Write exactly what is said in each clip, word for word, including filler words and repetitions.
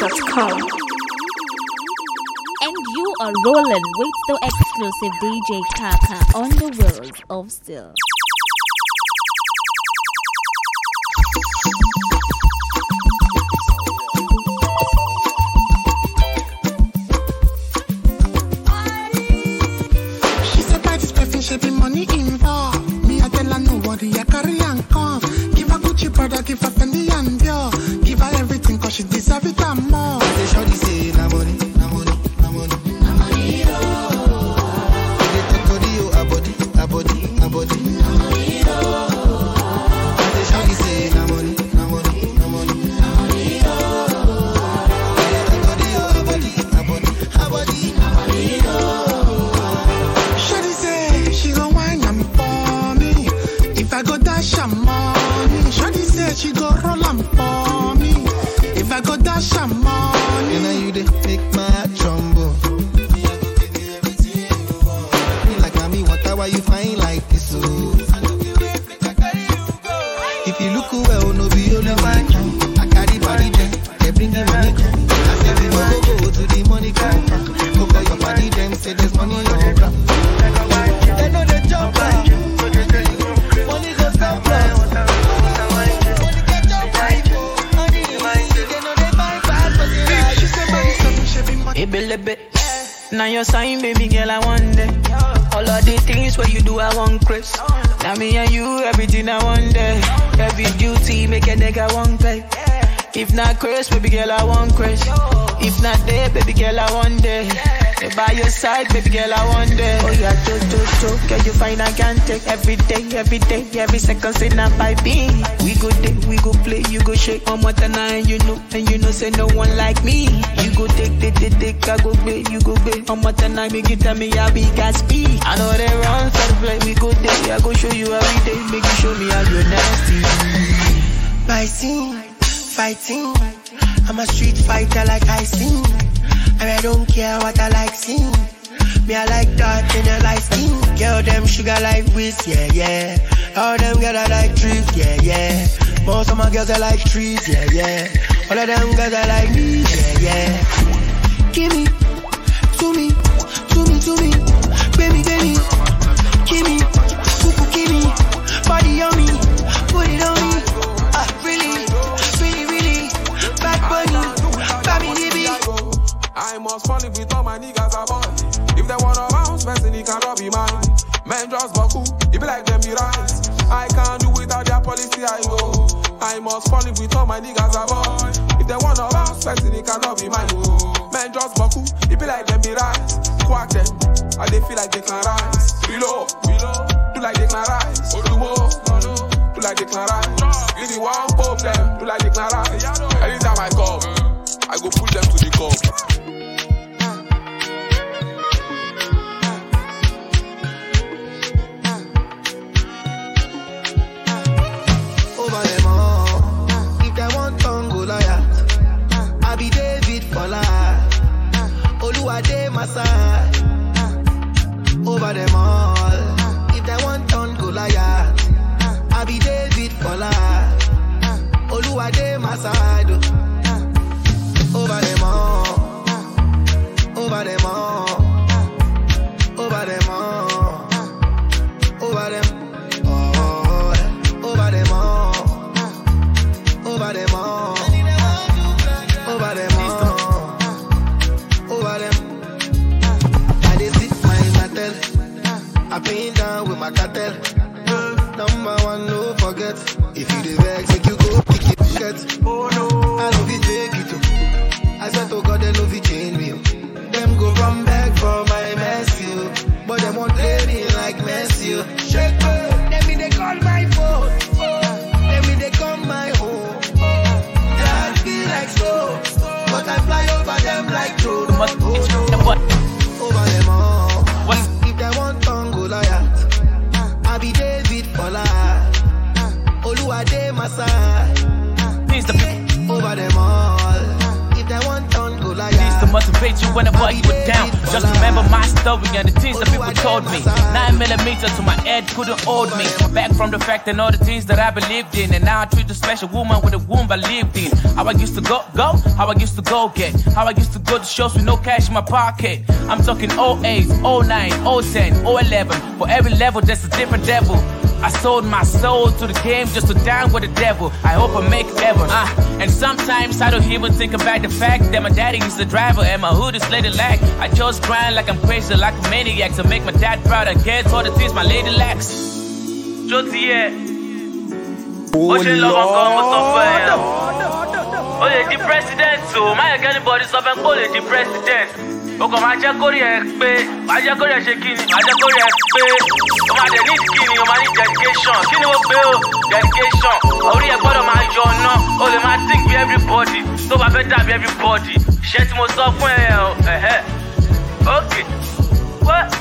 dot com. And you are rolling with the exclusive D J Kaka on the wheels of steel. She said by this perfume she be money involved. Me I tell her nobody I carry and come. Give her Gucci brother, give her Fendi and Dior. Give her everything cause she deserve it and more. I say shorty say na money, na money, na money, na money oh. They talk body oh, a body, a body, a body, na money oh. I say shorty say na money, na money, na money, na money oh. They talk body oh, a body, a body, a body, na money oh. Shorty say she gon' wine and for me. If I go dash her money. Shorty say she go roll and for me. If I go dash her money. And now you dey make my heart tremble. Me like mommy, water, why you fine like this? Oh. If you look well, no be only one. I carry body them, they bring the money. I say we no go go to the money come. Go call your body them, say there's money on ground. They know they jump right. Money go stop right. Money get jump right. Money, they know they buy fast, but they like. She said by this perfume she be money. Ibelebe. Now your sign, baby girl, I want it. All of the things where you do, I want Chris. Now me and you, everything I want there. Every duty, make a nigga want pay. If not Chris, baby girl, I want Chris. If not there, baby girl, I want there. If by your side, baby girl, I want there. Oh yeah, cho cho cho, can you find I can take every day, every day, every second, say not by me. We go day, we go play, you go shake one more time, and you know, and you know, say no one like me. You go take, take, take, take, I go play, you go play. One more time, make you tell me how big I speed. I know they run for the play, we go day, I go show you every day, make you show me how you're nasty. My scene, fighting. I'm a street fighter like I sing. And I don't care what I like sing. Me I like that in a light skin. Girl them sugar like whiz, yeah, yeah. All them girls I like trees, yeah, yeah. Most of my girls I like trees, yeah, yeah. All of them girls I like me, yeah, yeah. Give me, to me, to me, to me. Baby, baby. Give me, cuckoo, give me. Body on me, put it on me. Ah, really, really, really. Bad bunny, family baby. I must fall in with all my niggas about. If they wanna bounce, person he cannot be mine. Men just buckle, it be like them be right. I can't do without their policy, I go. I must fall in with all my niggas about. If they wanna bounce, person he cannot be mine. Men just buckle, it be like them be right. Quack them, and they feel like they can rise. Reload, reload, do like they can rise. Oh, do more, do like they can rise. If you want pop them, do like they can rise. Anytime I come, I go pull them to the cup. Over them all. If they want tongue, go Goliath. I be David for life. Oluwade my side. Over them all. If they want tongue, Goliath. I be David for life. Oluwade my side. Over them all. Over them all. Over them all. Over them. Oh, over them all. Over them all. Over them all. Over them. I dey sit my matel. I paint down with my cartel. Number one, no forget. If you dey vex, make you go pick it. Get. Oh no, I love it, take it too. I said to God, they love it, change me. Them go run back for my mess, you. But them won't play me like Messi. Shake me, let me they call my phone. Let me they come my home. That be like so, but I fly over them like drone. Over them all. If they want tongue, Goliath. I be David for life. Oluwade my side. Over them all. If they want tongue, Goliath. motivate you whenever you were down. Just remember my story and the things that people told me. Nine millimeters to my head couldn't hold me. Back from the fact and all the things that I believed in. And now I treat a special woman with a womb I lived in. How I used to go, go, how I used to go get. How I used to go to shows with no cash in my pocket. I'm talking oh eight, oh nine, oh ten, oh eleven. For every level there's a different devil. I sold my soul to the game just to dine with the devil. I hope I make heaven. Ah, and sometimes I don't even think about the fact that my daddy is the driver and my hood is lady lack. I just grind like I'm crazy, like a maniac to make my dad proud and get all the things my lady lacks. Jotier. Oh Lord. Oh, the president, so my anybody something call it the president. Oko ma je kori e pe, ma je kori e se kini, ma je kori e pe. O ma de need kini, o ma need dedication. Kini o pe o, dedication. Ori e gbodo ma yo na, o le ma think be everybody. So ba fe da be everybody. Se ti mo sọ fún ẹ o, eh eh. Okay. What?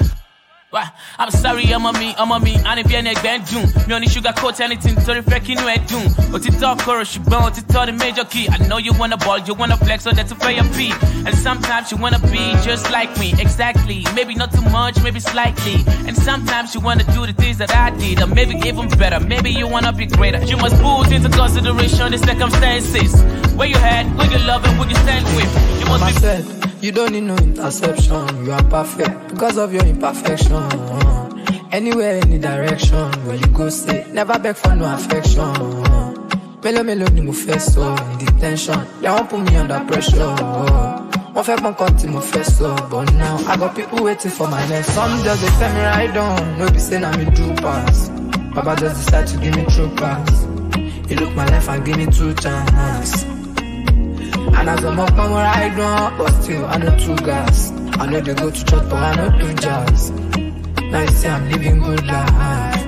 I'm sorry, I'm a me, I'm a me, I ain't bien a band doom. Me only sugar coat anything to reflect in your doom. But it's all chorus, you bound to tell the major key. I know you wanna ball, you wanna flex, so that's a fair fee. And sometimes you wanna be just like me, exactly. Maybe not too much, maybe slightly. And sometimes you wanna do the things that I did, or maybe even better. Maybe you wanna be greater. You must put into consideration the circumstances. Where you had, who you love, and who you stand with. You must be. Said, you don't need no interception, you are perfect because of your imperfection. Anywhere, any direction, where you go say, never beg for no affection. Melo melo ni mo first so in detention, they won't put me under pressure. One fair one cut mo first so, but now I got people waiting for my next. Some just they tell me right on, no be saying I'm in true pass. Baba just decide to give me true pass. He look my life and give me two chances. And as I'm up on where I don't, but still I know two gas. I know they go to church, but I know do jazz. Now you see I'm living good life.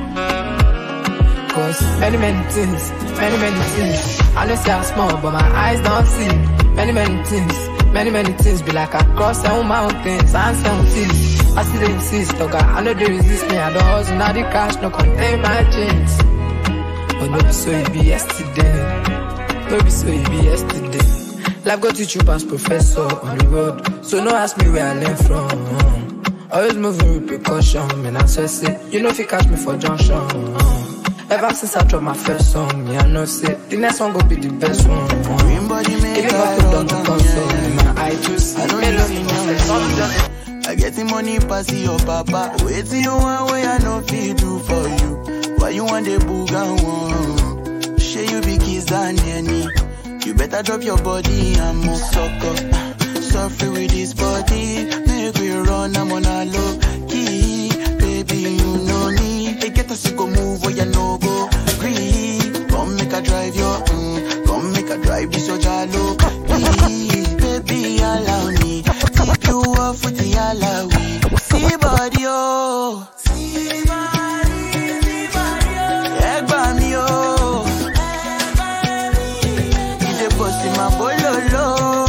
Cause many, many things, many, many things. I know say I'm small, but my eyes don't see. Many, many things, many, many things. Be like I cross seven mountains and seven seas. I see they insist, okay, I know they resist me. I don't hustle, now the cash no contain my chains. But no be so it be yesterday. No be so it be yesterday. Life got teach you past professor on the road. So no ask me where I learn from. Always moving with precaution, man, I say, say, you know if you catch me for junction. Ever since I dropped my first song, me I know say, the next one go be the best one. Green body make it got to done to console, in my eye to see, I know you see me. I get the money pass your papa. Wait till you want way I know feel do for you. Why you want the booga one? Share you be kiss and any. You better drop your body and move suck up. Suffer with this body. Make we run, I'm on a low key. Baby, you know me. They get us to go move where you no go. Green. Come make a drive your mm. Come make a drive this your jalo. Please, baby, allow me. Take you off with the alawi. See body, oh. See body, see body, oh. Egg by me, oh. My bololo,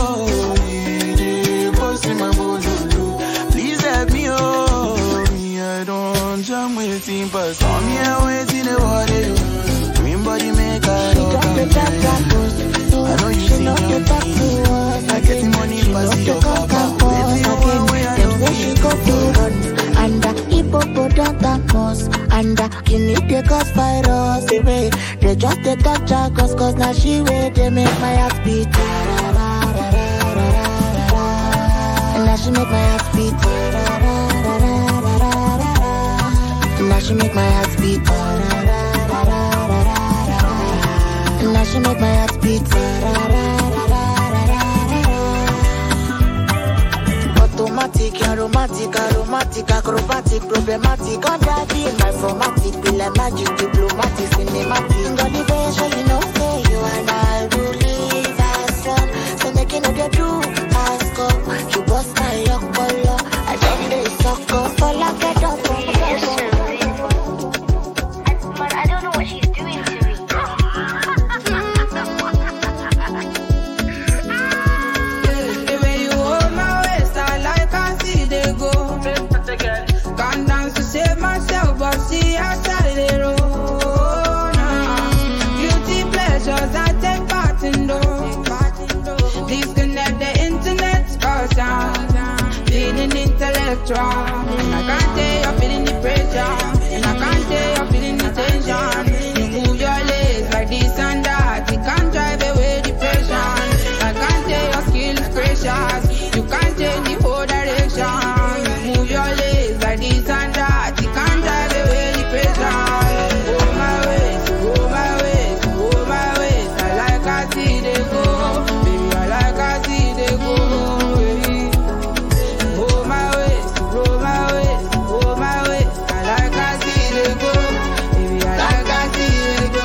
my bololo. Please help me, oh. Me, I don't jam waiting, but some here waiting the water. Green body make a rock. I know you see me. I get the money, pass your papa. Them say she go to run under hippopotamus, under guinea pigs virus. They they just they touch her cause cause now she wait. They make my heart beat. And now she make my heart beat. And now she make my heart beat. And now she make my heart beat. Automatic, aromatic, aromatic, acrobatic, problematic. On that beat, my formatic, be like magic, diplomatic, cinematic. Got the way, so you know, say you and I will leave as one. So make it the do, ask up. You bust my young color, I don't need suck up, for like a dog. But I don't know what she's doing to me. The way you hold my waist, I like I see they go. Can't dance to save myself, but see outside the road. Beauty pleasures I take spiritual. And I can't say you're feeling the pressure. And I can't say you're feeling the tension. You move your legs like this and that. It can't drive away depression. I can't say your skill is precious. You can't change the whole direction. You move your legs like this and that. It can't drive away depression. Oh my ways, oh my ways, oh my ways. I like I see they go. Baby, I like I see they go. Baby. Oh my ways, oh my ways, oh my ways. I like I see they go. Baby, I like I see they go.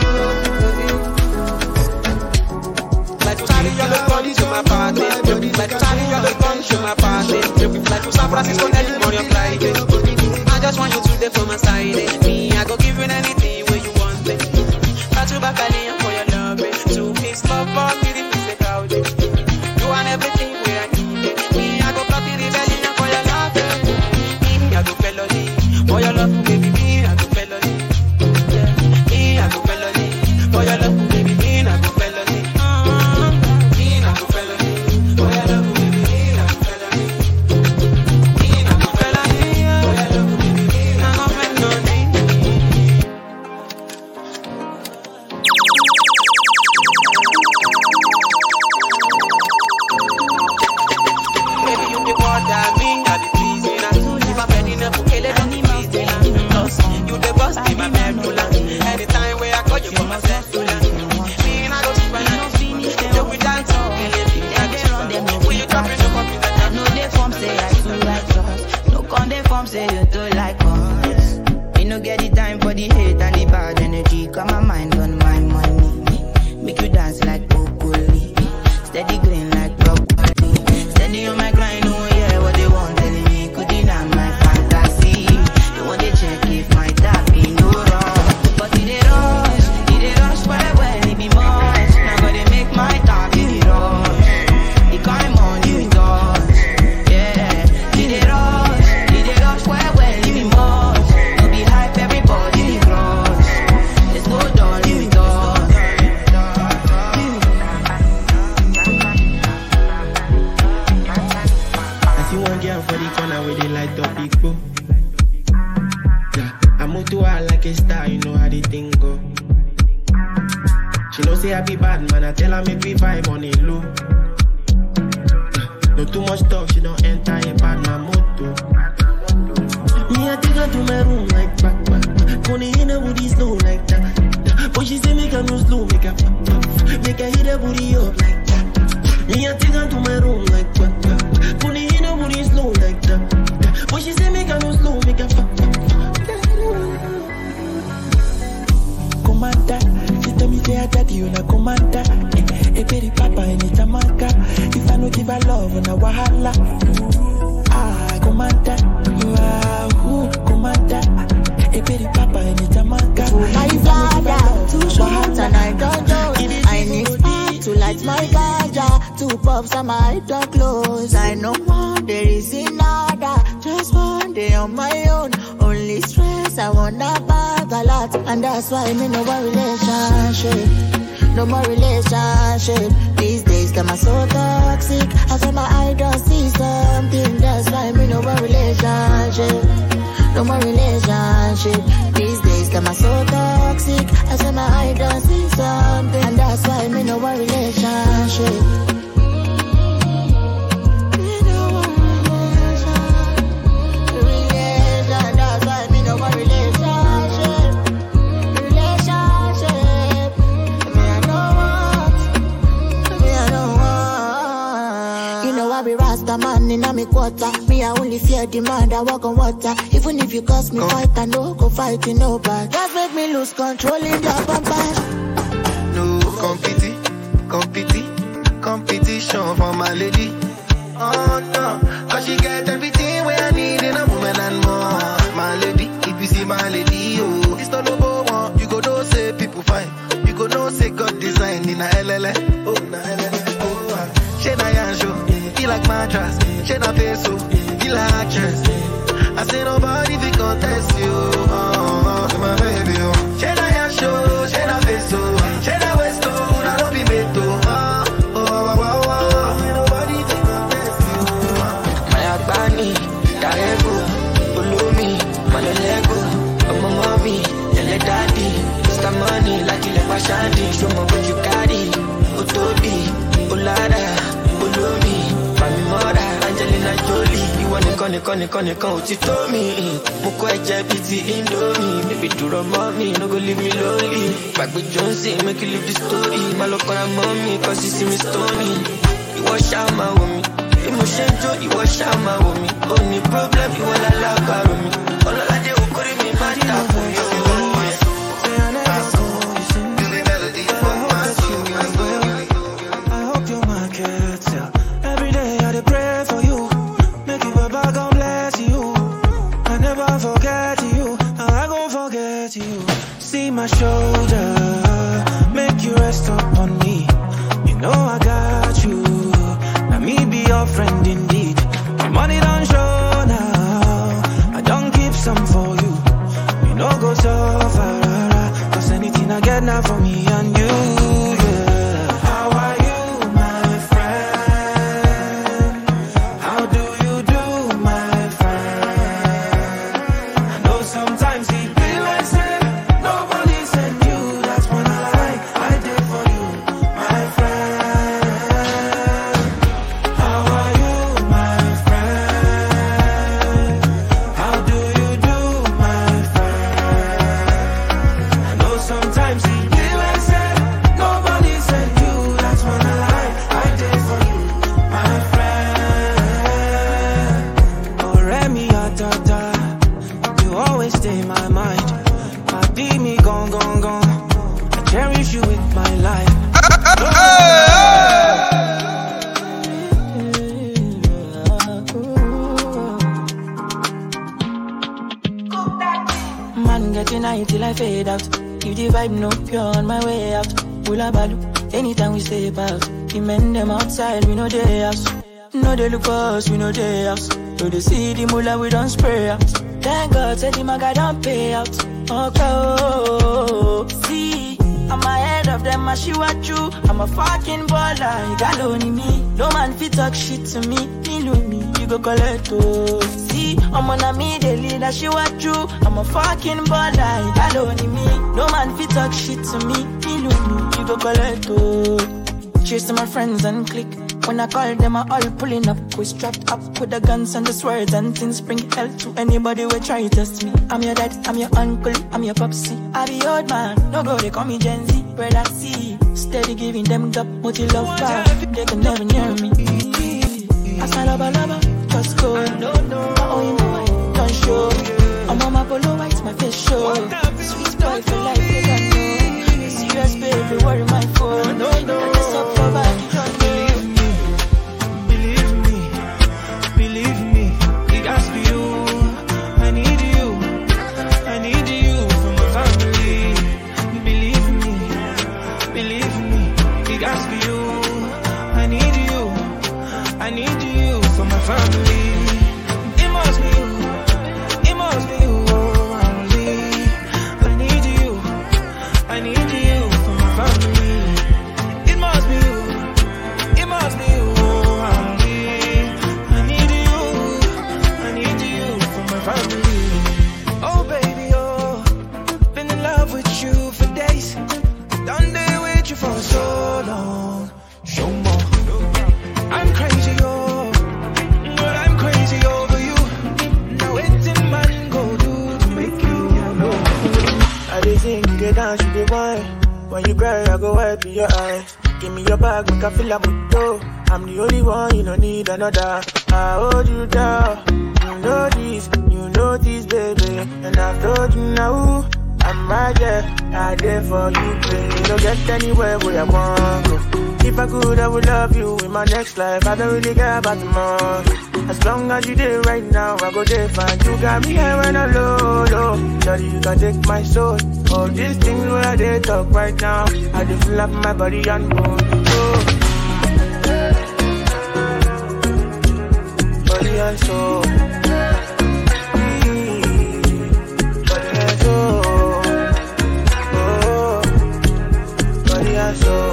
Like Charlie, you're the gun to my party. Like Charlie, you're the gun to my party. Like to San Francisco, any money on flight. I just want you to stay for my side. Me, I go give you anything where you want it. Catch you back again for your love. Two piece pop up, three piece of couch. You want everything where I need it. Me, I go block the rebellion for your love. Me, I go felony. For your love, baby, me, I go felony. Yeah. Me, I go felony. For your love, baby, me, I go felony. Me, I go felony. For your love, baby, me, I go felony. Me, I go felony. For your love, baby, me, I go felony. Baby, you the one that me, I be pleasing. If I'm ready to book it, don't be pleasing. Plus, you the boss, be my medulla. Anytime where I call you for my cellular. Me and I go sleep and I go finish them. You we dance, will you drop in the coffee? I know they form say I too like us. No con they form say you too like us. Me no get the time for the hate and the bad energy. Got my mind on my money. Make you dance like broccoli. Steady green like broccoli. Steady on my grind, oh yeah, what they want telling me. Could deny my fantasy. They want to check if my tap be no wrong. But it they rush, it they rush well, well, it be much. Now gotta make my tap be rush. The kind money we touch, yeah. It they rush, it they rush well, well, it be much. No be hype, everybody be crush. Let's go down, we touch. I see one girl for the corner where they light up big bro. Yeah, I move to her like a star, you know how the thing go. She know say I be bad man, I tell her make we vibe on it low. Yeah, no too much talk, she don't enter a bad man moto. Me I take her to my room like back back. Money in her booty slow like that. But she say make her no slow, make her pop pop. Make her hit her booty up like that. Me I take her to my room like back back. Money in her booty slow like that. But she say make her no slow, make her pop pop. Commander, she tell me say I daddy you na commander. A baby papa in the Jamaica. If I no give her love, na wahala. Ah, commander, ah, who commander? A baby papa in the Jamaica. My father, too short and I don't know. I need spark to light my ganja. Two puffs and my door close. I know one, there is another. Just one day on my own. Only stress, I wanna bag a lot. And that's why me no more relationship. No more relationship. These days them are so toxic. I feel my eye don't see something. That's why me no more relationship. No more relationship. These days them are so toxic. I feel my eye don't see something. And that's why me no more relationship. Man in a me quarter, me I only fear demand, I walk on water. Even if you cost me fight, I no go fight you no bad. Just make me lose control in the pampas. No competi, competi, competition for my lady. Oh no, cause she get everything where I need in a woman and more. My lady, if you see my lady, oh, it's not no one. You go know say people fine. You go know say God design in a L L A. Oh, na L L A. Oh, she na yanjo. Like mattress, she na face so, he like actress. I say nobody fi contest you, oh, oh, my baby, oh. She na ya show, she na face so, she na waist so, na don't be made to, oh, oh, oh, oh, oh. I say nobody fi contest you, oh. My Agbani, Darego. shining, show me what you carry. Otobi, Olada, Olomi, Mami Mora, Angelina Jolie. You want to come, come, come, come, you told me. Moko eje biti Indomie. Baby, do the mommy, no go leave me lonely. Back with Johnson, make you live the story. My local mommy, cause you see me stony. You wash out my woman. Emotion joy, you wash out my woman. Only problem, you want to love her with me. All I do, could me matter for you. See my shoulder, make you rest up on me. You know I got you. Now me be your friend indeed. My money don't show now. I don't keep some for you. You know go so far. Cause anything I get now for me and you. Yeah. How are you, my friend? How do you do, my friend? I know sometimes it be like say nobody sent you. That's when I lie. I did for you, my friend. How are you, my friend? How do you do, my friend? I know sometimes it be like say nobody sent you. That's when I lie. I did for you, my friend. Oh, Remy, Atata, you always stay in my mind. Party me, gone, gone, gone. I cherish you with my life. Man, getting high till I fade out. You the vibe no pure on my way out. Ula balu, anytime we step out. The men them outside, we know they house. No they look for us, we know they house. No they see the mula, we don't spray out. Thank God, say the maga don't pay out. Okay, oh, see, I'm ahead of them, I she what you. I'm a fucking baller, you got only me. No man fit talk shit to me, me know me, you go collect oh. See, I'm on a me, they lead, I she what you. I'm a fucking baller, you got only me. No man fit talk shit to me, me know me, you go collect oh. Chase my friends and click. When I call them, I all pulling up. We strapped up with the guns and the swords and things. Bring hell to anybody who try to test me. I'm your dad, I'm your uncle, I'm your popsy. I be old man, no go, they call me Gen Z. Brother C, steady giving them gap, multi love back. They can never near me. I say lava lava, just go. No, no, oh you know I don't show. I'm on my polo white, my face show. Sweet boy for life, they don't know. Serious baby, worry my phone. No, no, that's up for back, you don't know. I need you for my family. It must be you. It must be you. Only. I need you. I need you for my family. It must be you. It must be you. Only. I need you. I need you for my family. Oh baby, oh, been in love with you for days. Done day with you for so long. Show more. I'm crazy, oh, but I'm crazy over you. Now waiting man go do to make you know. I dey sing, you dey dance, you dey whine. When you cry, I go wipe your eyes. Give me your bag, make I feel like muto. I'm the only one, you don't need another. I hold you down, you know this, you know this, baby. And I've told you now, I'm right there, I there for you, baby. You don't get anywhere where I want to. If I could, I would love you in my next life. I don't really care about tomorrow. As long as you there right now, I go there fine. You got me here when I'm low, low. Daddy, you can take my soul. All these things where I did talk right now, I just feel up my body and bone. Oh. Body and soul. Body and soul. Oh. Body and soul.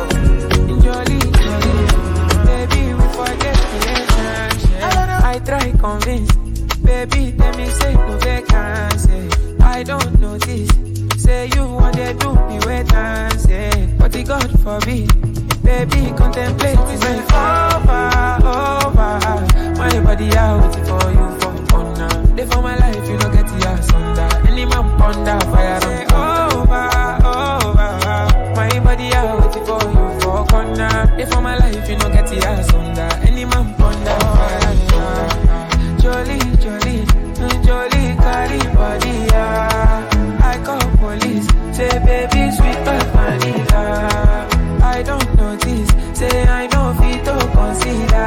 I try convince, baby, let me say no vacancy. I I don't notice. Say you want to do me wait and say, but the God forbid. Baby, contemplate me, say over, over. My body out waiting for you for honor. Live for my life, you don't get the ass under. Any man ponder fire say over, over. My body out waiting for you for corner. Live for my life, you don't get the ass under. Any man ponder fire under. Jolie, Jolie, Jolie, carry body, yeah. I call police, say baby, sweet but vanilla. I don't notice, say I know fit to consider,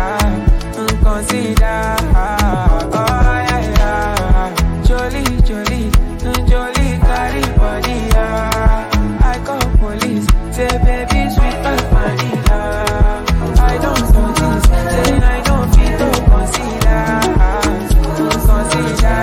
consider. Oh yeah, yeah. Jolie, Jolie, Jolie, carry body, yeah. I call police, say baby, sweet but vanilla. I don't notice, say I know fit to consider, consider.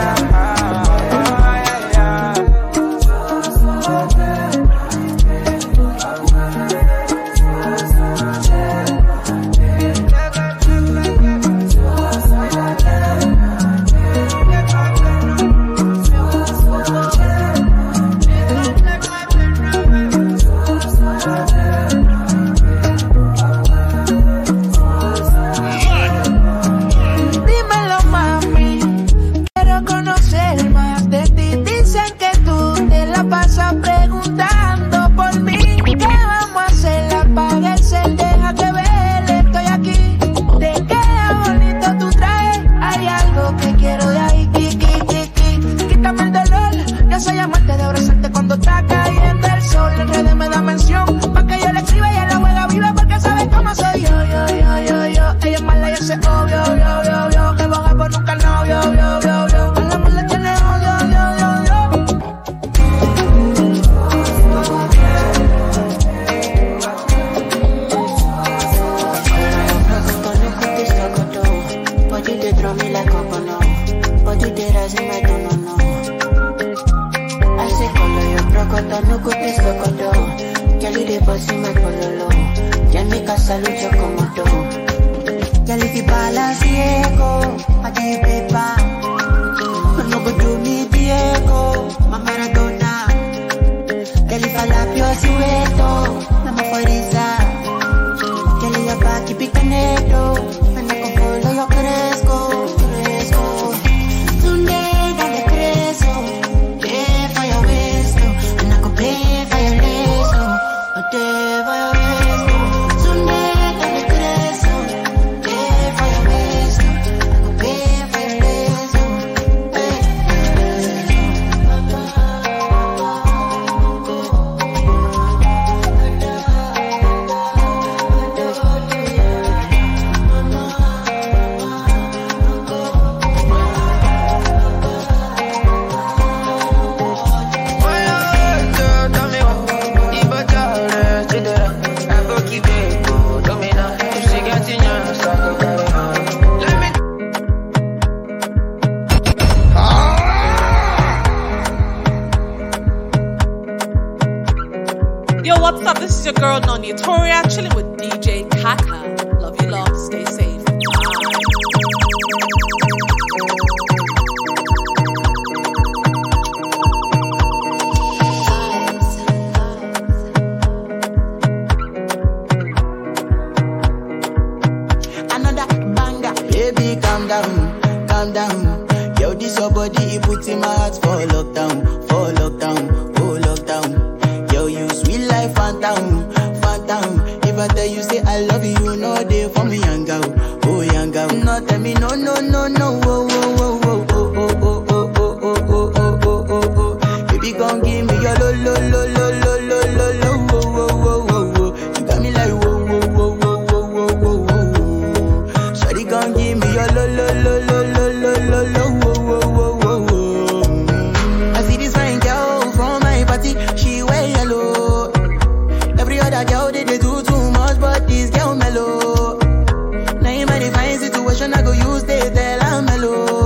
Situation I go use they tell I'm mellow.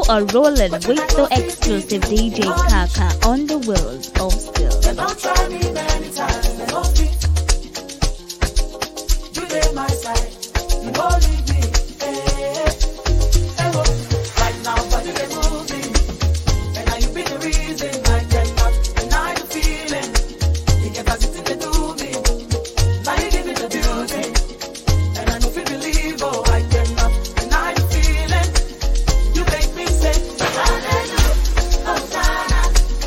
are rolling with the exclusive D J Kaka on the wheels of steel. They don't try me many times, they don't fit. You lay my side, you won't leave me. Hey, hey, hey, oh. Right now, body they move me, and now you be the reason I cannot deny the feeling. The capacity they do me, now you give me the beauty, and I don't feel believe, oh, I cannot deny the feeling. You make me say, hallelujah, Hosanna,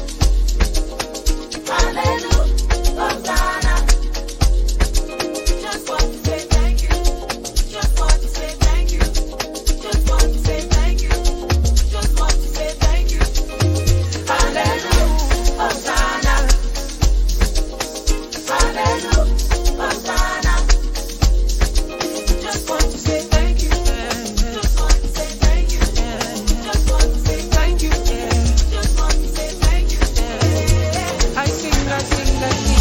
hallelujah, Hosanna. Just want to say thank you, just want to say thank you, just want to say thank you, just want to say thank you. Hallelujah, Hosanna, hallelujah, Hosanna. Just want to say thank you, just want to say thank you, just want to say thank you, just want to say thank you. I sing, I sing, I sing.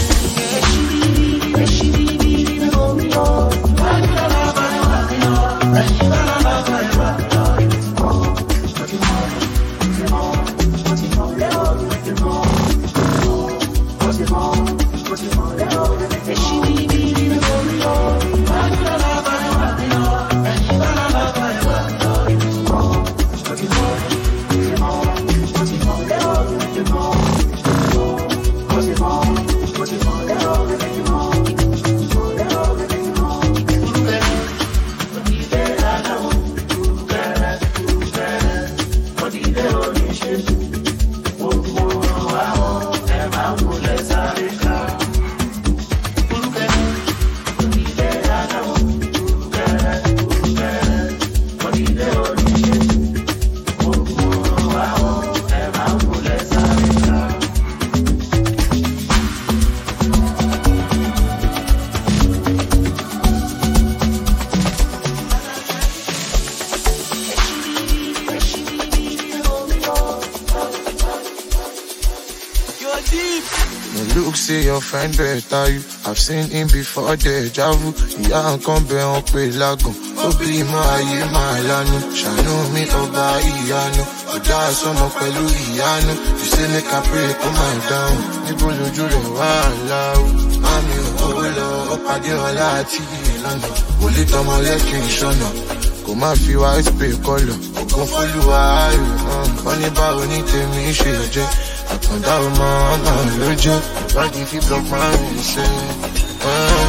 Say your friend better you. I've seen him before deja vu. Yeah, come be on pay lagun. Obi mo aye ma lanu. Shanu mi oba iyanu. Oja somo pẹ̀lú iyanu. You say make I pray come my down. Níbo lójú rẹ̀ wà láwù. Mami owó lọ, ó pàdé ọlá àti ìlànà. Wòlé tọmọ lẹ́kìn ìṣọ́nà. Kò má fi white pay kọlọ̀. Ògùn fólúwa ayò. Wọ́n ní báwo ní tèmi ṣe jẹ́. Àtàndá ọmọ ọmọ ló jẹ́. Body if you block my way, say uh,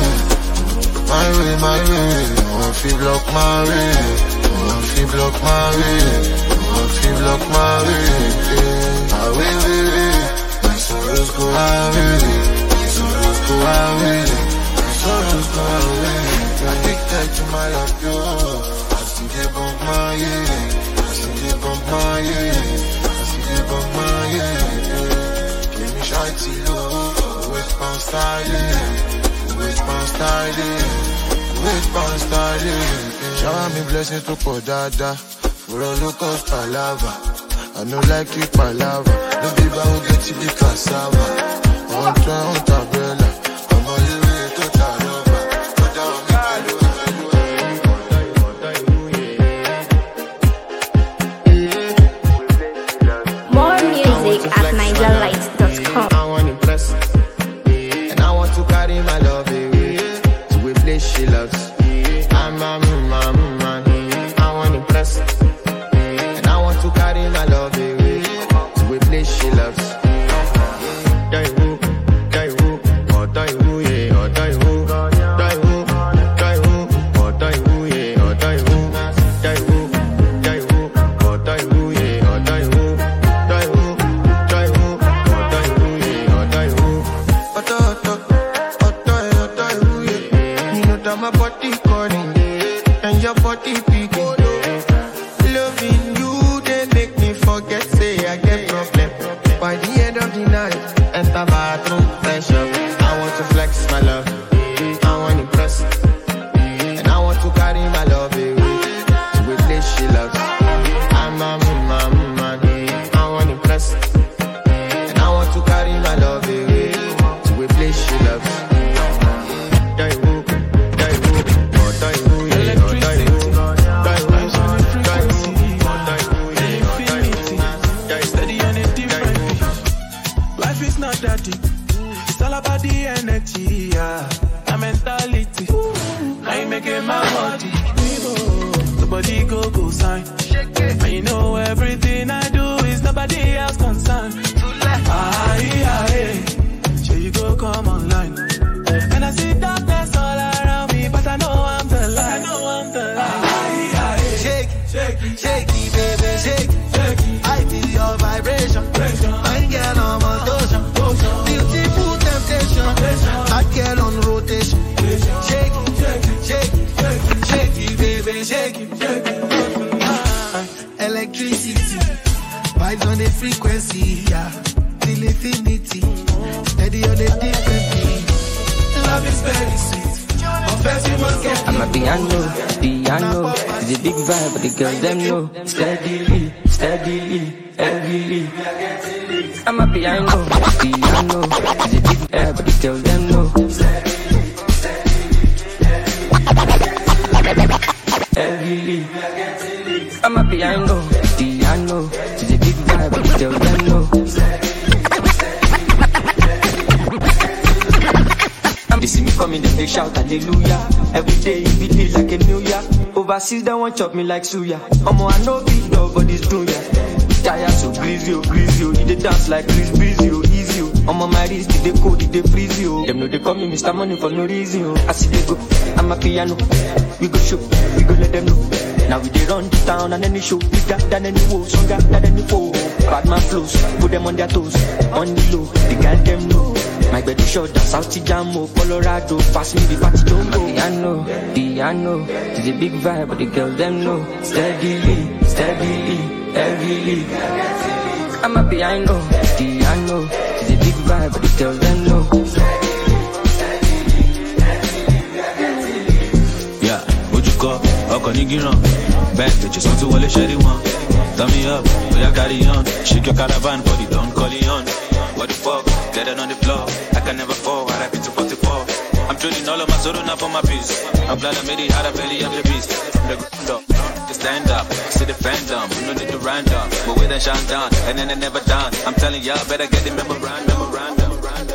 my way, my way. Oh, if you block my way, oh, if you block my way, oh, if you block my way, yeah. Away, way, way. My sorrows go away, my sorrows go away, my sorrows go away. Addicted to my love, yo. I see they bump my yeah, I see they bump my yeah, I see they bump my yeah. Give me shawty low. Wait on styling, wait on styling, wait on styling. Shower me blessings to pour dada, for all look us palava. I know like you palava, no be bound get to be cassava. On try on tabella, I'm on the way to Tarova. Go down me palo, More music at niger light dot com. I want to impress. To carry my love away to a place she loves. I'm a man, man, I want to impress. And I want to carry my love away to a place she loves. Die who, die who, or die who, yeah, or die who, die who, die who, or die who, yeah, or die who, die who, die who, or die who, yeah, or die who, die who, die who, or die who, yeah, or die who. My body calling, and your body beating. Loving you, they make me forget, say I get problem. By the end of the night, enter bathroom, fresh up. I want to flex my love, I want to impress. And I want to carry my love away to a place she loves. I'm a man, man, I want to impress. And I want to carry my love away to a place she loves. Die who, die who, or die who, yeah, or die who, die who, die who, or die who, yeah. daddy. It's all about the energy, yeah. My mentality. I ain't making my body. The body go go sign. And you know everything I do is nobody else concerned. Ah, yeah, yeah. Sure you go come online. And I see darkness all around me, but I know I'm the light. I know I'm the light. Ah, yeah, yeah. Shake, shake, shake it, baby, shake, shake. I feel your vibration. My girl on motion. Beautiful temptation. Hot girl on rotation. Shake, shake, shake, shake it, baby, shake it, shake it. Electricity, vibes on the frequency, yeah. Till infinity, steady on the different. Love is very sweet. Confess you must get. I'm a piano, piano. It's a big vibe, but the girls them know. Steadily, steadily, heavily. I'm a piano, piano. It's a big vibe, but the girls them know. Heavily. I'm a piano, piano. It's a big vibe, but the girls them know. They see me coming, then they shout hallelujah. Every day it be day like a new year. Overseas they want chop me like suya. Omo I know big dog, but it's true, yeah. Tired so breezy, oh breezy, oh. They dance like Chris Breezy, oh easy, oh. Omo my wrist, they cold, they freeze, oh. Them know they call me Mister Money for no reason, oh. I see they go, I'm a piano. We go show, we go let them know. Now we they run the town and any show bigger than any woe, stronger than any foe. Bad man flows, put them on their toes, on the low, they got them know. My bed is short, that's South Jamo, Colorado, pass me the party don't go. Piano, piano, it's a big vibe, but the girls them know. Steadily, steadily, heavily. I'm a piano, piano, it's a big vibe, but the girls them know. Yeah, what you call? Okonigiran, bad bitches want to wale sherry one. Turn me up, we are carry on. Shake your caravan, body don't call it on. What the fuck? Get it on the floor. I can never fall. I like it to forty-four. I'm trading all of my soul now for my peace. I'm glad I made it out of belly of the beast. The ground up, the stand up, see the fandom. We no need to random, but we then shine down, and then they never done. I'm telling y'all, better get the memorandum, memorandum.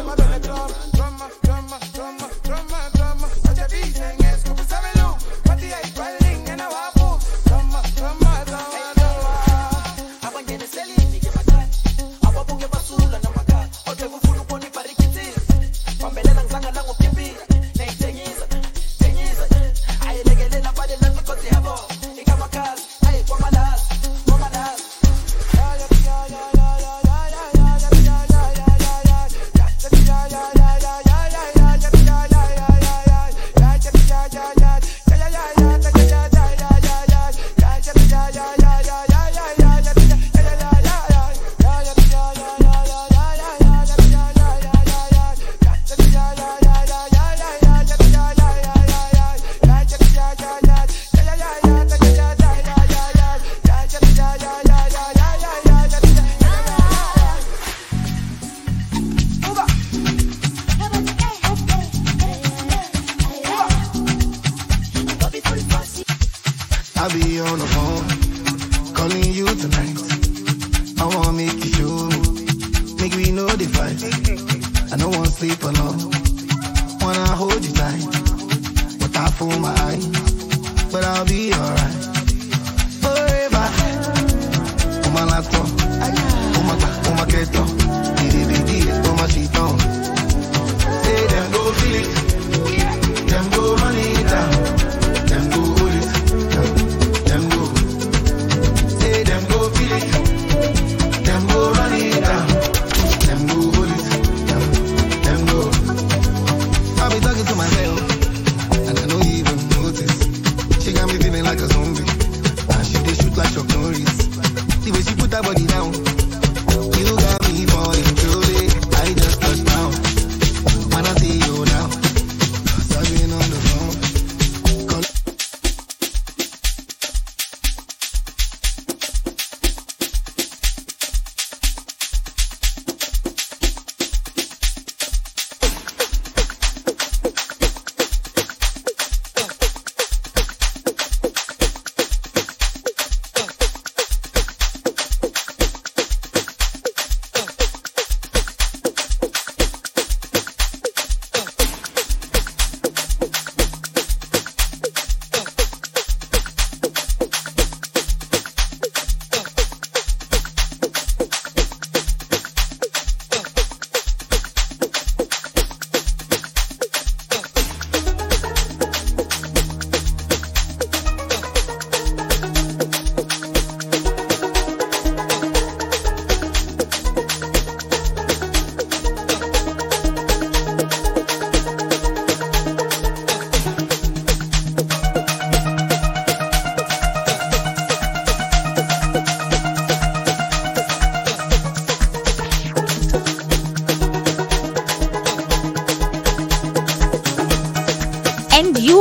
I'll be on the phone, calling you tonight. I wanna make you show me, make we know the fight. I don't wanna sleep alone, wanna hold you tight. But I fool my eyes, but I'll be alright. Forever, on my last one, on my back, on my keto, did it, did it, on my sheet on. Say them go feel it, them go run it down, them go hold it. Body down, you got me.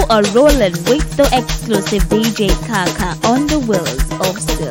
are rolling with the exclusive D J Kaka on the wheels of steel.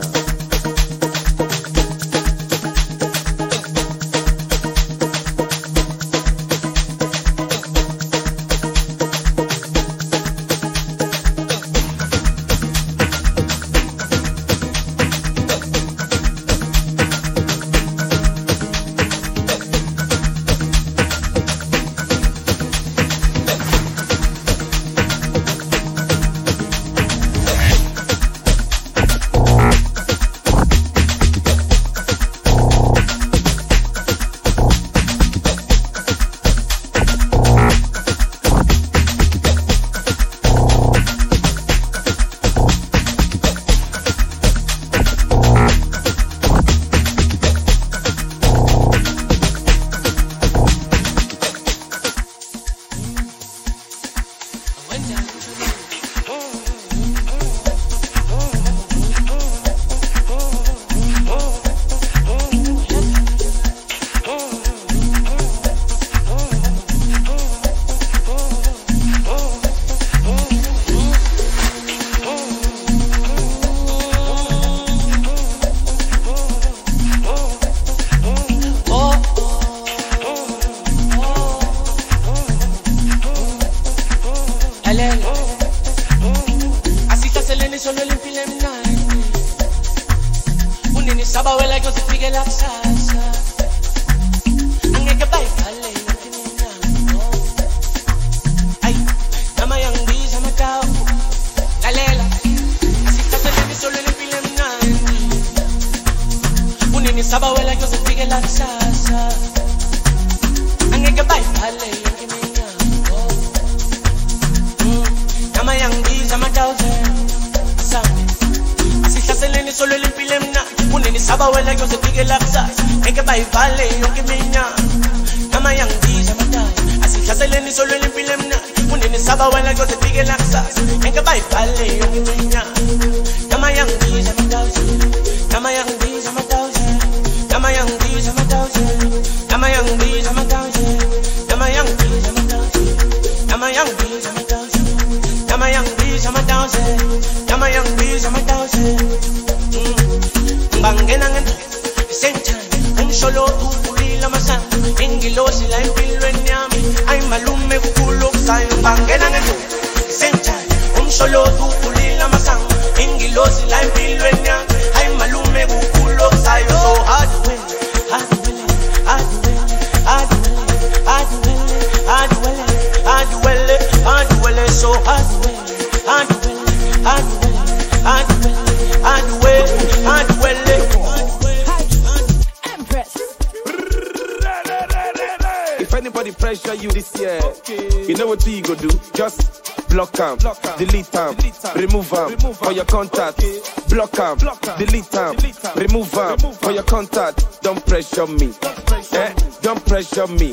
Delete them, remove them for your contact. Block them, delete them, remove them for your contact. Don't pressure me, eh? Don't pressure me,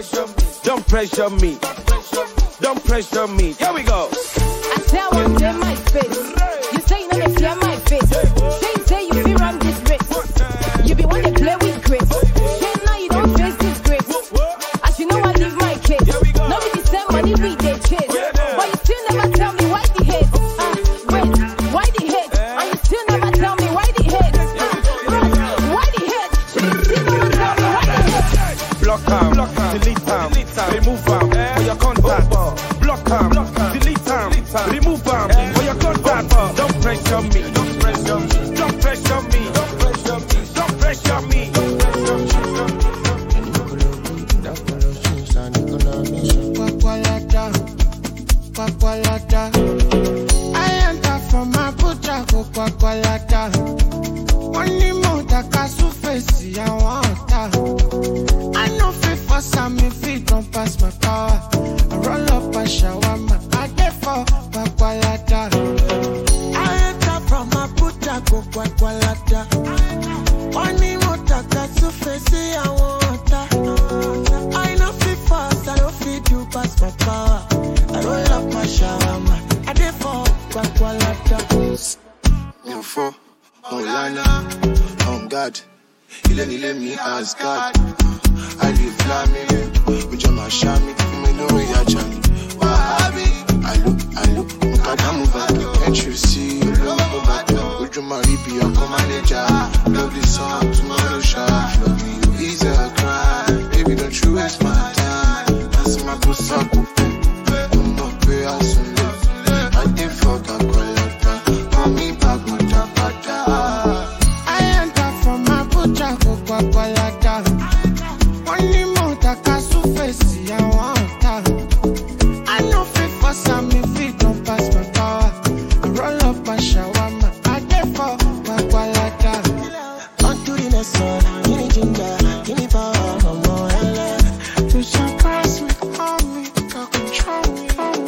don't pressure me, don't pressure me. Here we go. I tell what's in my face. You say you know they fear my face. Say say you feel run this race. You be one to play with grace. Say now you don't face this grace. As you know I leave my case. Nobody send money we they chase. But you still never tell me why the hate. Uh, wait, why the hate? And you still never tell me why the hate. Uh, why the hate? You still never tell me why the hate. Block them, delete them, remove them for your contact. Block them, delete them, remove them for your contact. Don't pressure me, don't pressure me, don't pressure me, don't pressure me, don't pressure me. Pakwalata, pakwalata. I enter from my butcher, go pakwalata. Money more that kasu face, I want that. I know fit for some if it don't pass my power. I roll up a shawarma, I get for pakwalata. I enter from my butcher, go pakwalata. Money more that kasu face, I want that. I know fit fast, I don't fit you pass my power. I roll up my shawarma, I get for pakwalata. You're for Olana, on God. He let me let me as God. I live flaming, which I'm a shammy, me know we are jamming. Wahabi, I look, I can't you see? Love my dog, would you marry be a co-manager? Love this song, tomorrow shot. Love me, you easy, I cry. Baby, don't you waste my time. That's my pussy, I'm not pay as soon as I did fuck, I call like that. Call me back, my tapata. I enter from my butcher, go papalata. Only more that can face, I want that. I know fit for some if it don't pass my power. I roll up my shawarma, I get for my palata. On to the next one, give me ginger, give me power, no more hella. You surprise me, call me, don't control me.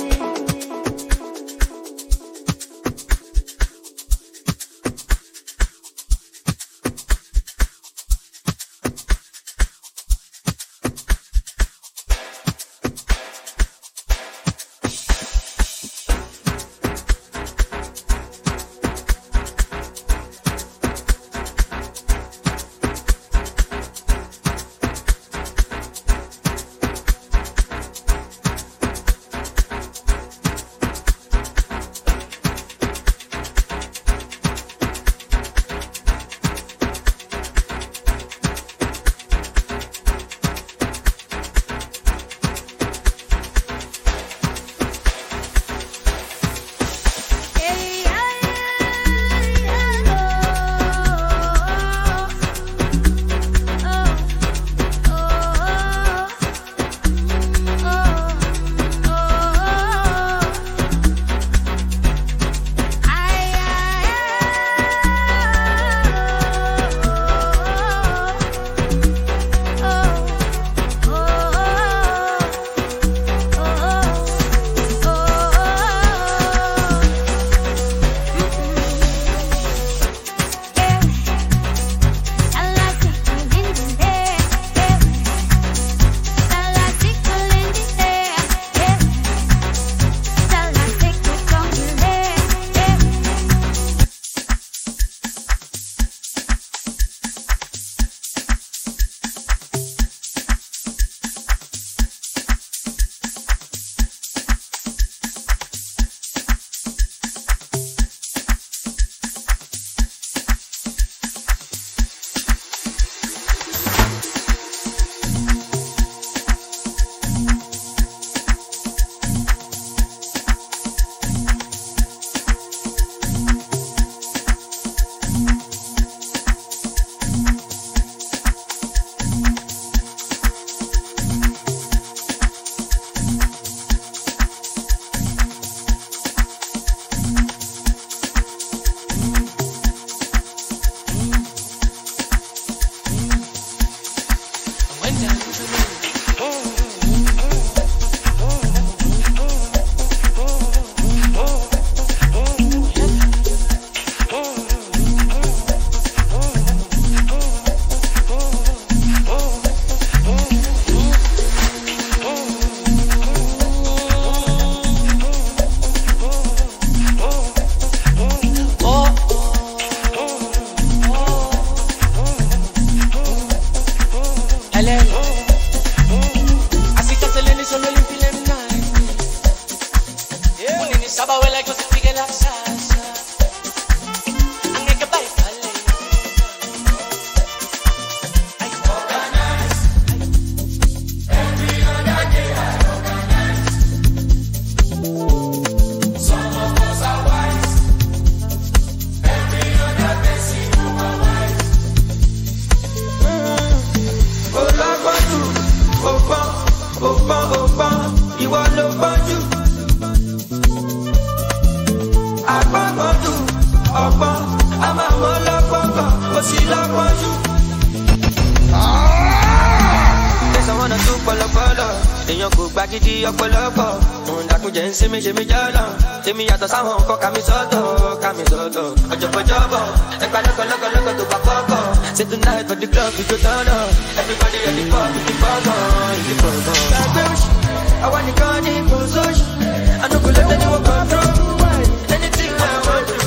èèyàn kò gba gidi ọ̀pọ̀lọpọ̀ òun dàkúnjẹ ń sinmi ṣe mí jọ́lọ̀ tèmi yàtọ̀ sáwọn nǹkan kàmí sọ́tọ̀ kàmí sọ́tọ̀ ọ̀jọ̀gbọ́jọ́bọ̀ ẹgbà lọ́kọ̀lọ́kọ̀lọ́kọ̀ tó bá kọ́kọ̀ say tonight for the club we go turn up everybody ready for the fọ́gàn ìdí fọ́gàn. ẹgbẹ́ òṣì àwọn nìkan ní kò sóṣì ànúkù lẹ́tẹ̀ ni wọ́n control anything I want to do.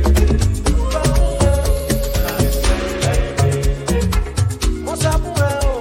What's up, well?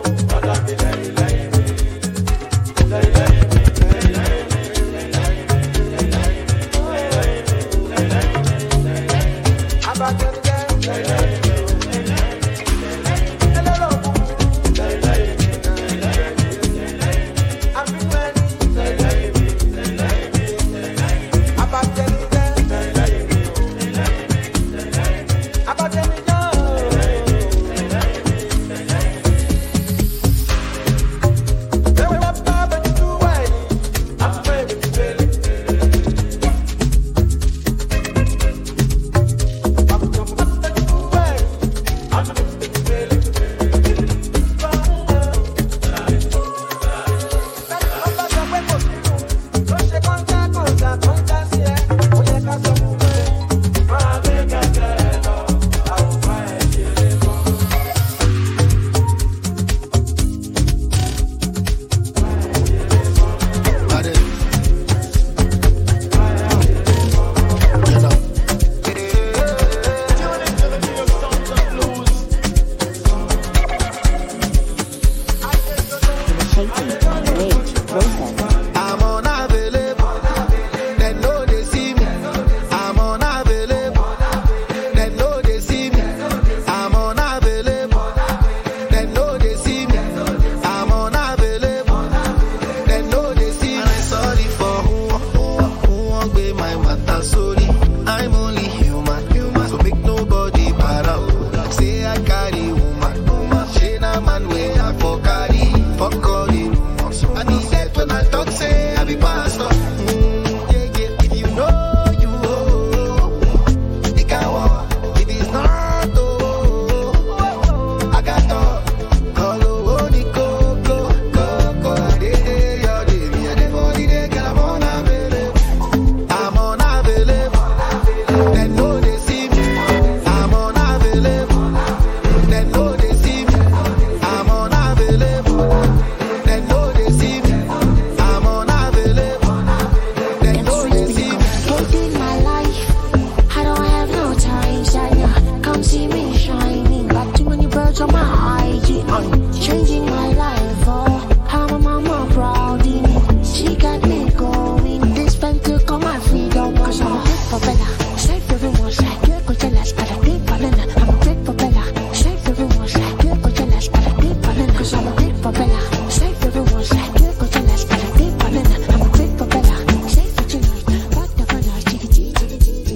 matter sorry. I'm only human, human. So make nobody para. Say I carry woman, woman. She na man way I for carry, for carry. I be set when I talk, say I be pastor. Mm, yeah, yeah. If you know you, oh, it can walk. If it's not, oh, I got to call only go, go, go, go. I did it, you did me, I did for the day, girl, I'm on available. I'm on available. They know they see me. I'm on available. They know they see me. I'm on available. They know they see me. I'm on available. They know they see me. Both in my life, I don't have no time, Sanya. Come see me shining. Got too many birds on my I G. I'm changing my life, oh. I'm a mama proud in it. She got me going. This pen took all my freedom. Cause I'm a big propeller. Save everyone's like you're go jealous. Got a big banana. I'm a big propeller. Save everyone's like you're go jealous. Got a big banana. Cause I'm a big propeller. Save everyone's like you're go jealous. Got a big banana. I'm a big propeller. Save what you like. What the banana? Chitty chitty chitty chitty.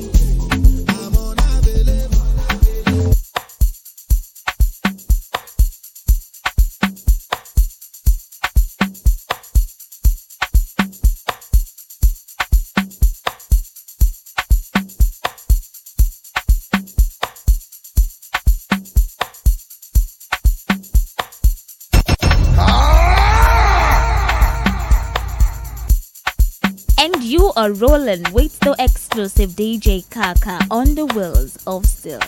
And you are rolling with the exclusive D J Kaka on the wheels of steel.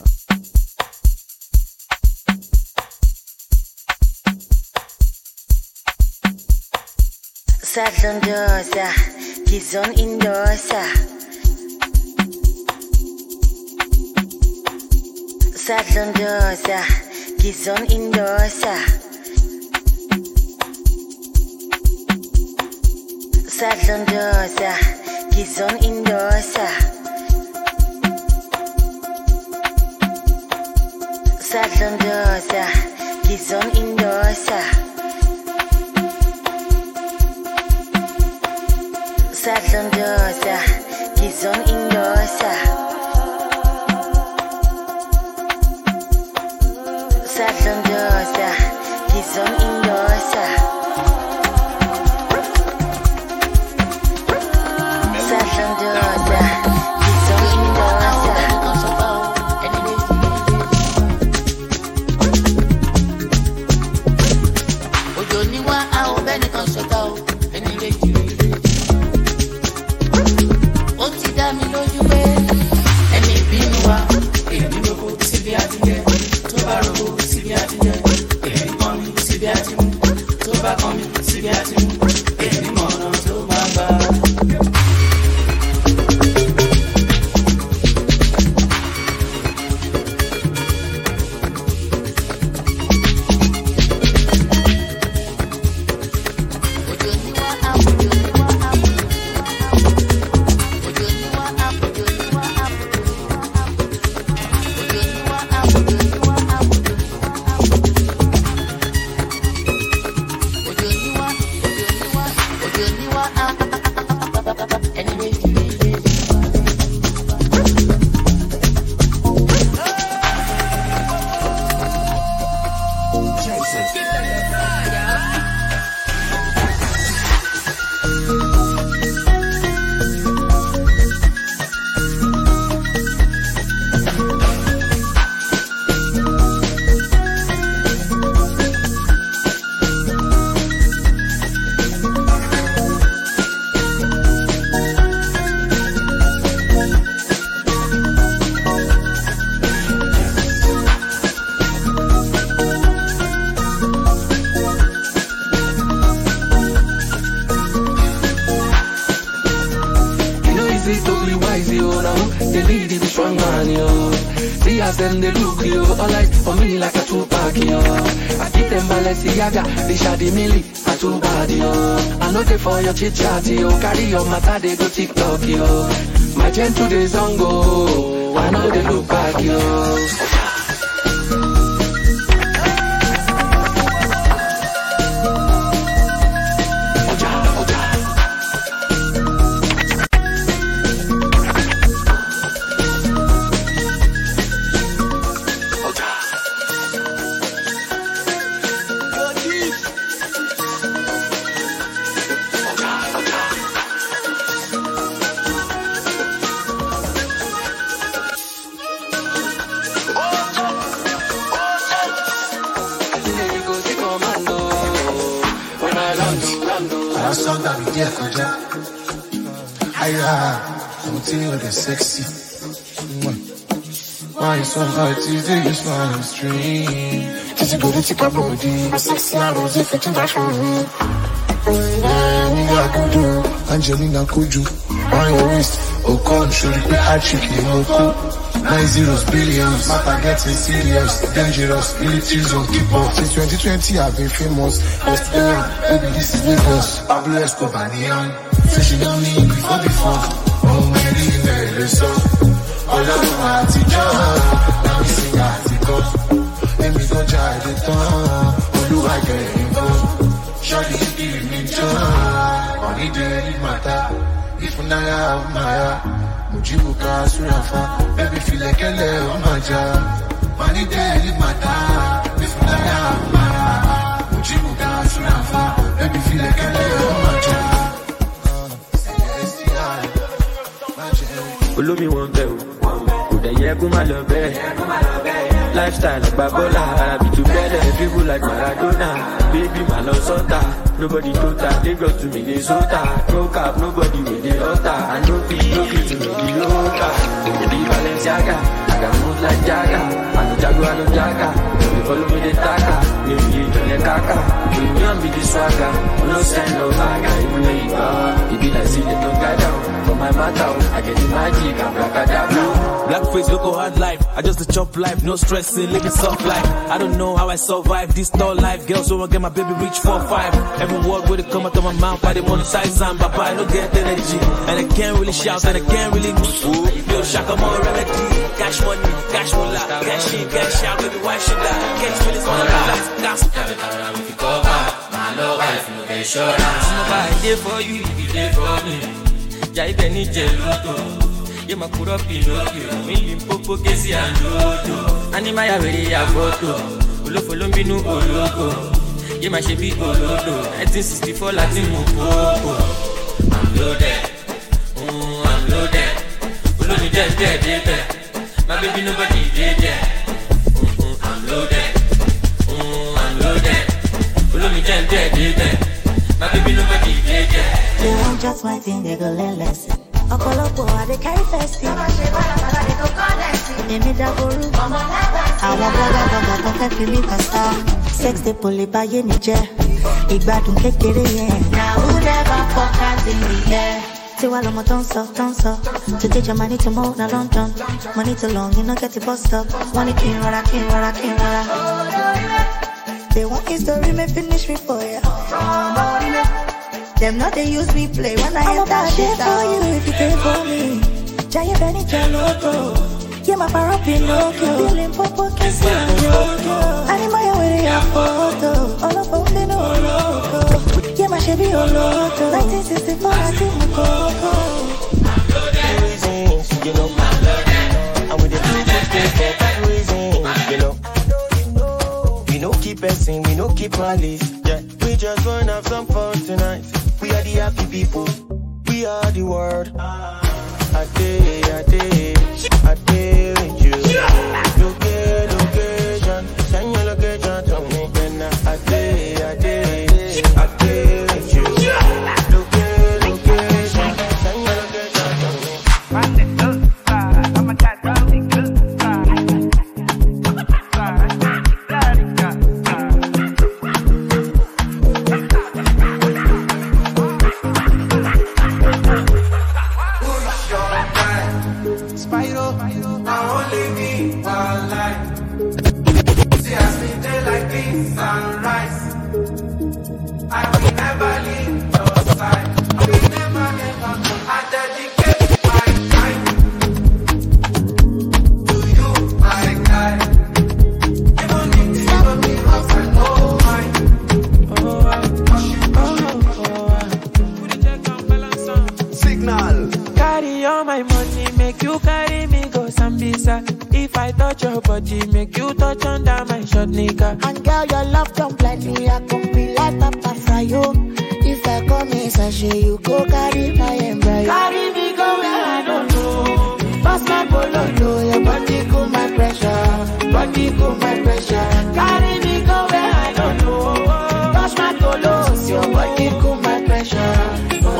Sadondosa, Kizon Indosa. Sadondosa, Kizon Indosa. Sadondosa, Kizon Indosa. Sadondosa, Kizon Indosa. Sadondosa, Kizon Indosa. Sadondosa, Kizon Indosa. Sadondosa, Kizon Indosa. Ojo ni wa a o bẹ́ẹ̀ kan ṣọ̀tá o, ẹni méjì rèé. Ó ti dá mi lójú pé ẹni ìbínú wa, èmi ló kó síbi àtijọ́. Tó bá rògbò síbi àtijọ́, èmi kàn mí síbi àtijọ́. Tó bá kàn mí síbi àtijọ́, èmi mọ̀ ọ̀nà tó máa gbà. Them they look you all eyes for me like a Tupac yo. I keep them Balenciaga, they shady milli, a too bad yo. I know they for your chit chat yo, carry your matter they go TikTok yo. My gentle days on go, I know they look back yo. yeah, Koja. Aya, I'm telling you, the sexy. Why you so hard to do this one stream? Just a good chick body, but sexy and rosy fetching that for me. Angelina Kuju, on your wrist, oh come, show the hard chicken, oh cool. Nine zeros, billions, matter getting serious, dangerous, military zone, keep up. Since twenty twenty, I've been famous. West End, baby, this is Lagos. Pablo Escobar, Neon. Say she know me before, before. Oh, Mary, Mary, so. All over my teacher. Now we sing article. Let me go try the tongue. Oh, do I get involved? Shawty, give me joy. Only day it matter. If I have my Mujibuka Surafa, baby feel like a little maja. Money daily matter. If I have my Mujibuka Surafa, baby feel like a little maja. Follow me one bell. Could I hear go my love? Lifestyle like Babola, I be together. People like Maradona, baby my love sota. Nobody total, they go to Minnesota. No cap, nobody with the altar. I no feel, no feel to me the loca. Baby Balenciaga, I got moves like Jaga. I no Jago, I no Jaga. You follow me the Taka, you be the Kaka. You don't be the swagger, no send no vaga. Even though you are, you be like see the no guy down. For my matter, I get the magic, I'm bracadabra. Blackface, local hard life. I just a chop life, no stressing, living soft life. I don't know how I survive this tall life. Girls, so I get my baby reach four five. Every word would come out of my mouth, I didn't monetize and Papa, I don't get energy. And I can't really shout, and I can't really move. Yo, Shaka, more remedy. Cash money, cash moolah, cash in, cash out, baby, why should I? Cash feelings on the life, gas. If you cover, my love, wife, no get insurance. Nobody there for you, if you there for me. Jai Benny Jeluto. You ma put up in Pinocchio, me Limpopo, Kesi and Dodo. Animaya very a photo, Olo follow me no Ologo. You ma shebi Olodo, nineteen sixty-four Latin Mopopo. I'm loaded, oh I'm loaded. Olo me dead, dead, dead. My baby nobody dead, dead. I'm loaded, oh I'm loaded. Olo me dead, dead, dead. My baby nobody dead, dead. They want just my thing, they go learn lesson. Ọ̀pọ̀lọpọ̀ adé carry festy. Èmi dàgbòrú. Àwọn bọ́gàbọ́gà kan fẹ́ fi mí kàsá. Sex tape lè báyé mi jẹ́. Ìgbádùn kékeré yẹn. Na who never fuck hands in the air. Tiwa lọmọ tó ń sọ, tó ń sọ. To take your money to move na London. Money too long, you no get the bus stop. Wọ́n ní kí n rọra, kí n rọra, kí n rọra. They want history, may finish me for ya. Them not they use me play when I I'm enter shit for you if you pay for me. Giant Benny Jaloto. Yeah, my power Pinocchio. Feeling Popo Kissy and Yogo. Animaya with a photo. All of them they know loco. Yeah, my Chevy Oloto. nineteen sixty-four, I think my Coco. Reasons, you know, and with the two good things for that reason, you know. We no keep passing, we no keep malice. Yeah, we just wanna have some fun tonight. We are the happy people. We are the world. I day, I day, I day with you. Location, location, send your location to me. Then I day, I day, I day with you. Location, location, send your location to me. I'm a cat, I'm good. Sunrise, I will never leave your side. I will never, never. I dedicate my time to you, my guy. Even if you don't be rough and oh my. Signal. Carry all my money, make you carry me go Sambisa. If I touch your body, make you touch under my short nigga. And girl, your love don't blind me. I can be like Papa Frio. If I come in sachet, you go carry my embryo. Carry me go where I don't know. Pass my bololo, your body cool my pressure. Body cool my pressure. Carry me go where I don't know. Touch my tolos, your body cool my pressure.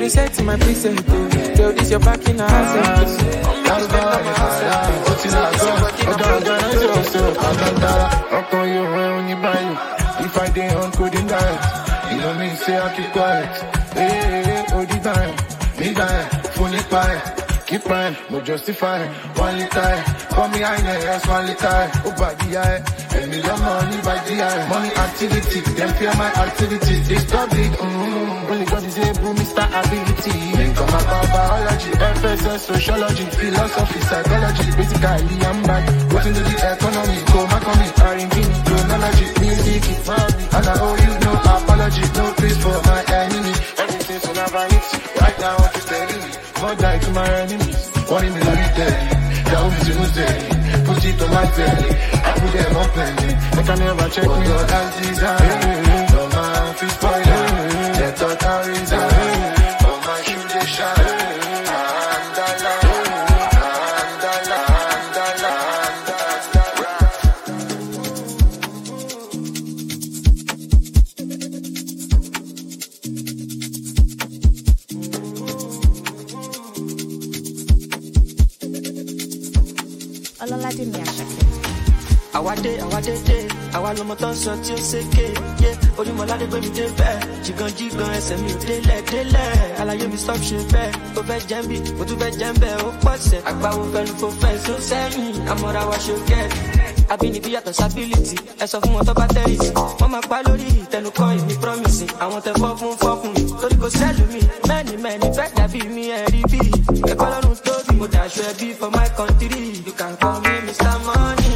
set in my preset, oh. Girl, this your back in a asset. That's why I'm what's in that gun? I'm gonna organize yourself. I'm gonna up on you when you buy you. If I did on coding diet, you know me say I keep quiet. Hey, hey, hey, oh, the time, me die, phone it by. Keep mine, no justify. One liter, for me I know one liter. Oh, by the eye, and me love money by the eye. Money activity, them fear my activity. They stop it, mm-hmm. Only God is able, Mister Ability. Then come about biology, F S S, sociology, philosophy, psychology. Basically, I'm back. What's into the economy? Go my coming, R and B, technology, music, mommy. And I owe you no apology, no place for my enemy. Everything's on a vanity. Right now, it's telling me. More die to my enemies. One in the military. That will be to say. Put it on my belly. I put them up pending. They can never check me your ass design. No man feel spoiler. They thought I resign. Oh my shoes they shine. Àwa dé, àwa dé dé, àwa lọmọ tó ń sọ tí ó ṣèké, yé, orí mọ́ládé gbé mi dé bẹ́ẹ̀, jìgàn jìgàn ẹsẹ̀ mi ò délẹ̀ délẹ̀, àlàyé mi stop ṣe bẹ́ẹ̀, ó fẹ́ jẹ́ bí, mo tún fẹ́ jẹ́ bẹ́ẹ̀, ó pọ̀ sẹ̀, àgbáwo fẹ́nu fò fẹ́ só sẹ́yìn, àmọ́ra wa ṣe gẹ̀ẹ́dì, àbínibí yàtọ̀ sábìlìtì, ẹ sọ fún wọn tó bá tẹ́rìtì, wọ́n máa pa lórí ìtẹnukọ́ ìmí promise, àwọn tẹ fọ́ fún fọ́kùn, torí kò sẹ́lù mi, mẹ́ni mẹ́ni fẹ́ dàbí mi ẹ̀rí bí, ẹ̀kọ́ lọ́run tóbi, mo dàṣọ ẹbí for my country, you can call me Mister Money.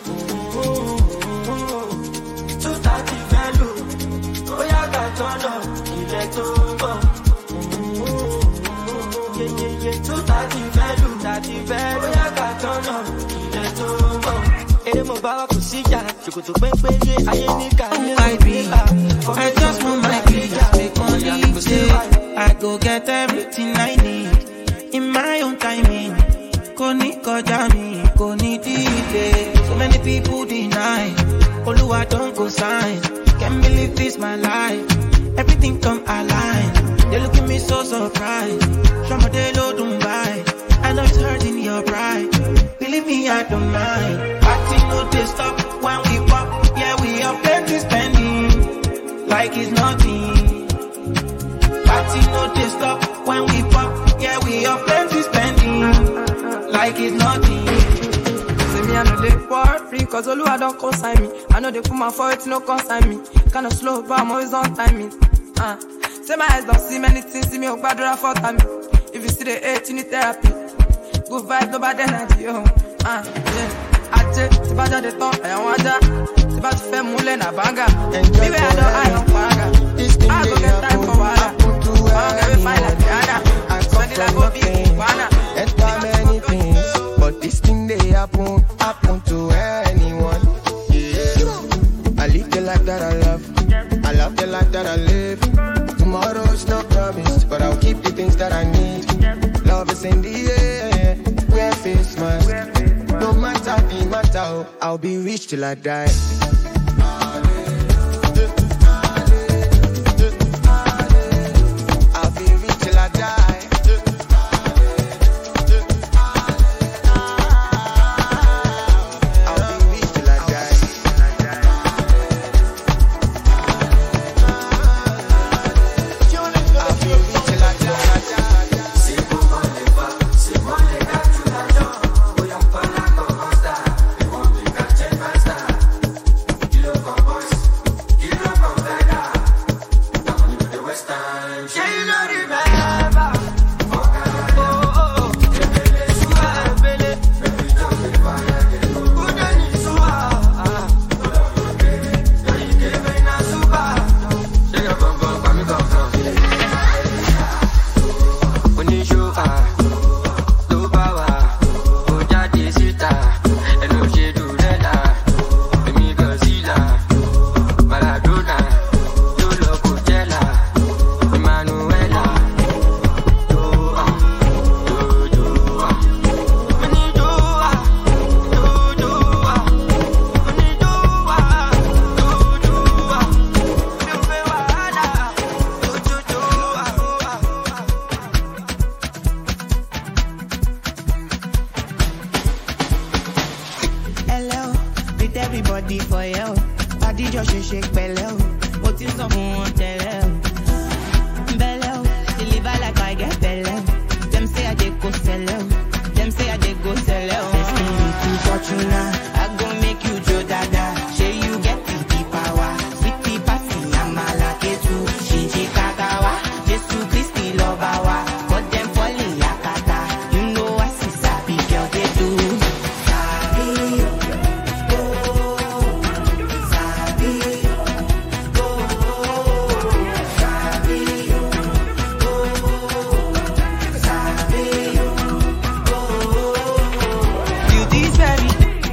I just want my peace, make money day. I go get everything I need in my own timing. Koni koja mi, koni delay. So many people deny. Oluwa don't go sign. Can't believe this my life. Everything come align. They look at me so surprised. Shama de lo Dubai. I know it's hurting your pride. Believe me, I don't mind. Party no they stop when we pop. Yeah, we are plenty spending like it's nothing. Party no they stop when we pop. Yeah, we are plenty spending like it's nothing. See me, I know they worry, cause Oluwa don't consign me. I know they put my foot, no consign me. Kinda slow, but I'm always on timing. Uh. Say my eyes don't see many things, see me, oh, bad for time. If you see the hate, you need therapy. Good vibes, no bad energy, oh. Uh, yeah. Ache, si ba jade ton, ayan waja. Si ba tu fe moule na banga. Me we I don't eye on paraga. I go get time for wala. Banga we find like Rihanna. Spend it like Bobby, Wana. Enter many things, but this thing they happen, happen to anyone. Yeah. I live the life that I love. I love the life that I live. Tomorrow's not promised, but I'll keep the things that I need. Love is in the air, wear face mask. No matter the matter, I'll be rich till I die. I'll be rich till I die. I'll be rich till I die. Kilo your shake shake belly. What is up on tell belly? Deliver like I get belly. Them say I dey go sell. Them say I dey go sell. Destiny to fortuna. I go make you Joe Dada. Say you get the power. Sweetie passy, I'm a lucky too. Shinji Kagawa. Jesu Christi Lobawa. But them falling yakata. You know I see sabi girl they do. Sabi, oh, sabi, oh, sabi, oh, sabi, oh. Beauty's very.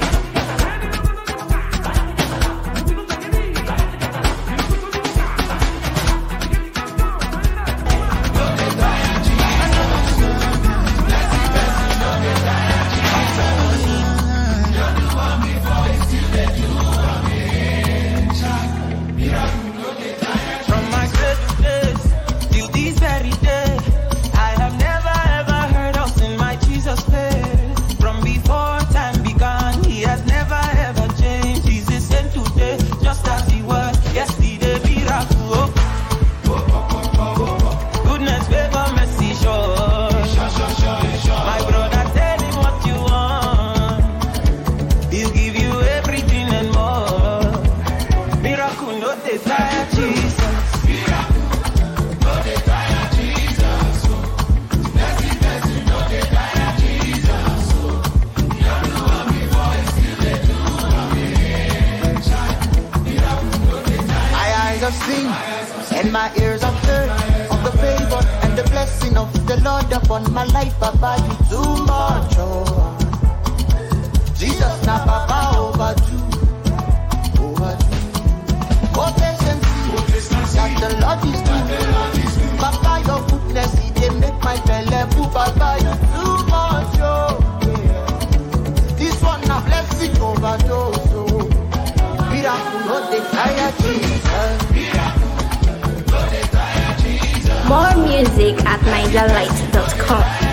From my great days till this very day, I have never ever heard of sin my Jesus paid. From before time began, he has never ever changed. He's the same today, just as he was yesterday. Miracle, goodness, favor, mercy, sure. My brother, tell him what you want. He'll give you everything and more. Miracle, no desire, Jesus. My eyes have seen and my ears have heard of the favor and the blessing of the Lord upon my life. Papa, you too much, oh. Jesus, now Papa, overdue, overdue. Oh, taste and see that the Lord is good. Papa, your goodness, He dey make my belly full. Papa, you too much, oh. Yeah. This one a blessing overdose, oh. Miracle, no dey tire, Jesus. More music at niger light dot com.